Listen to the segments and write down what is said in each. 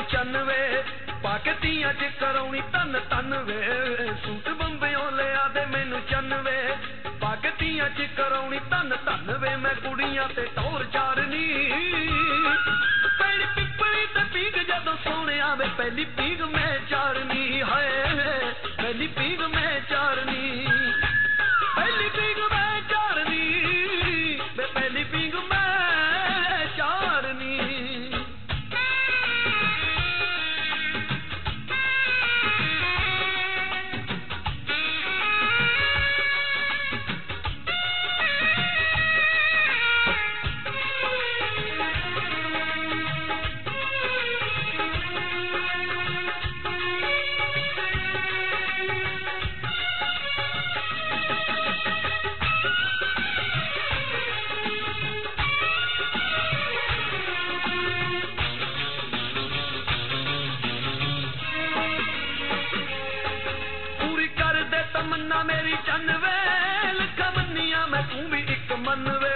चन वे पाके तियां च कराउणी तन तन वे सूट बंबियों लिया दे मैनू चन वे पाके तियां च कराउणी तन तन वे मैं कुड़ियां ते टौर चारनी पहली पिपली ते पीग जदों सोने वे पहली पीग मैं चारनी है पहली पीग मैं चारनी पहली पीग मैं चारनी वे पहली पीग मैं चारनी तमन्ना मेरी चन वे लिखा मनिया मैं तू भी एक मन वे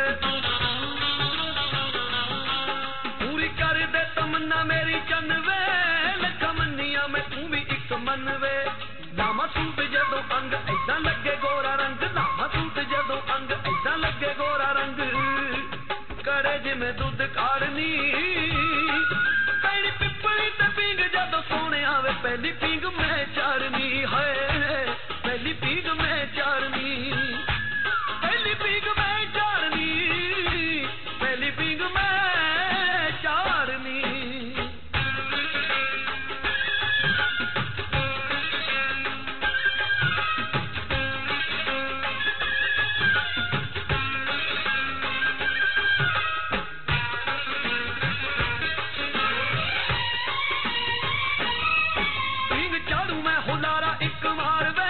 पूरी कर दे तमन्ना मेरी चन वे लिखा मनिया मैं तू भी एक मन वे लामा सूट जदों अंग ऐसा लगे गोरा रंग लामा सूट जदों अंग ऐसा लगे गोरा रंग करे जिमें दुध काढ़नी पहली पिपली ते पींग जदों सोने आवे पहली पींग मैं चारनी है पहली पीग मैं चारनी पहली पीग मैं चारनी पहली पीग मैं चारनी पीग चारू मैं हुलारा एक मार वे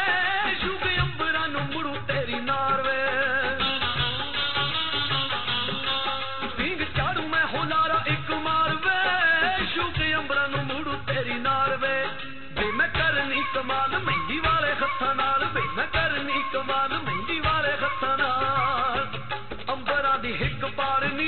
कमाल मेहंदी वाले हत्थां नाल वे मैं करनी कमाल मेहंदी वाले हत्थां नाल अंबरां दी हिक पारनी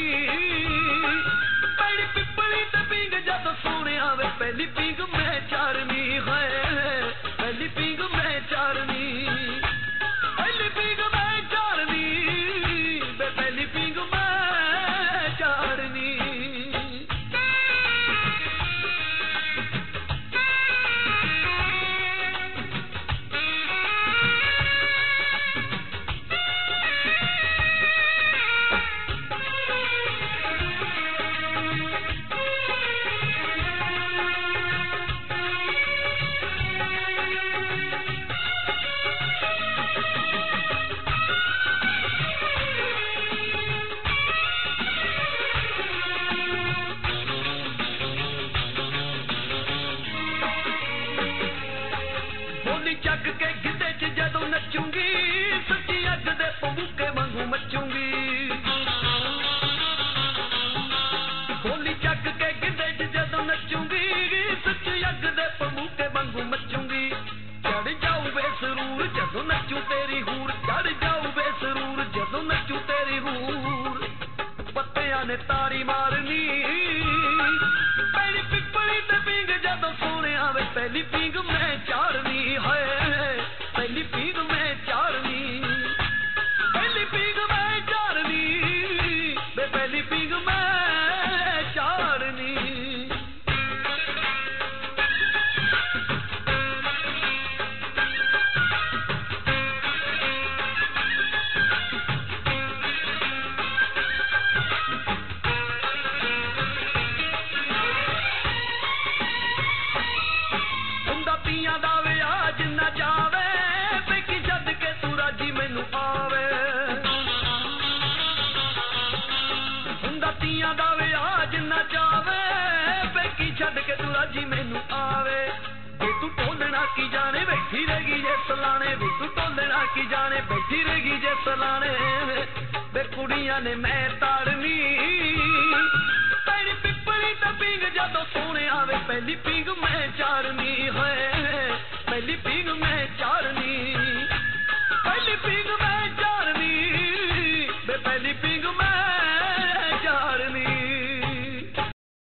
पहली पिपली ते पींग जद सोने आवे पहली पींग मैं चारनी है पहली पींग मैं चारनी पहली पींग मैं चारनी वे पहली पींग मैं चारनी चक के गिद्धे च जदों नचूंगी सच्ची अग दे पबूके वांगू मचूंगी बोली चक के गिद्धे च जदों नचूंगी सच्ची अग दे पबूके वांगू मचूंगी चढ़ जाऊ बेसरूर जदों नचू तेरी हूर चढ़ जाऊ बेसरूर जदों नचू तेरी हूर पत्तियां ने तारी मारनी पहली पिपली ते पींग जदों सोने आवे पहली पींग मैं चारनी है पहली पीग मैं चारनी पहली पीग मैं चारनी वे पहली पीग मैं चारनी जी मैनू आवे जे तू टोलना की जाने बैठी रहेगी जे सलाने वे तू टोलना की जाने बैठी रहेगी जे सलाने वे कुड़ियां ने मैं तारनी पहली पिपली ते पींग जदों सोने आवे पहली पींग मैं चारनी है